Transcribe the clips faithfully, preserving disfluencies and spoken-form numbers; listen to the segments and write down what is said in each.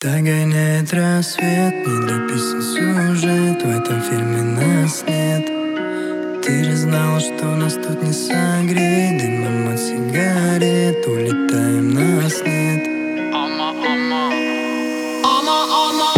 Догоняет рассвет, недописан сюжет, в этом фильме нас нет. Ты же знала, что нас тут не согреть, дымом от сигарет улетаем, нас нет. Ама, ама. Ама, ама.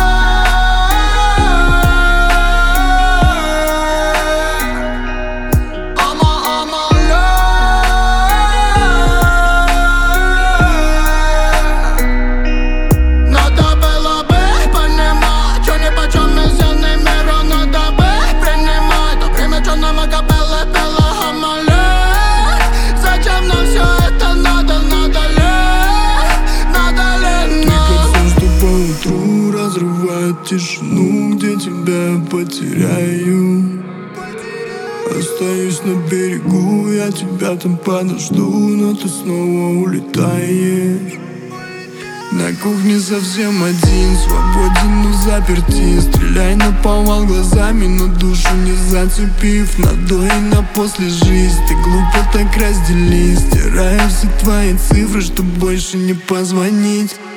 Разрывает тишину, где тебя потеряю. Остаюсь на берегу, я тебя там подожду, но ты снова улетаешь. На кухне совсем один, свободен, но заперти. Стреляй наповал глазами, но душу не зацепив. На до и на после жизнь, ты глупо так раздели. Стираю все твои цифры, чтоб больше не позвонить.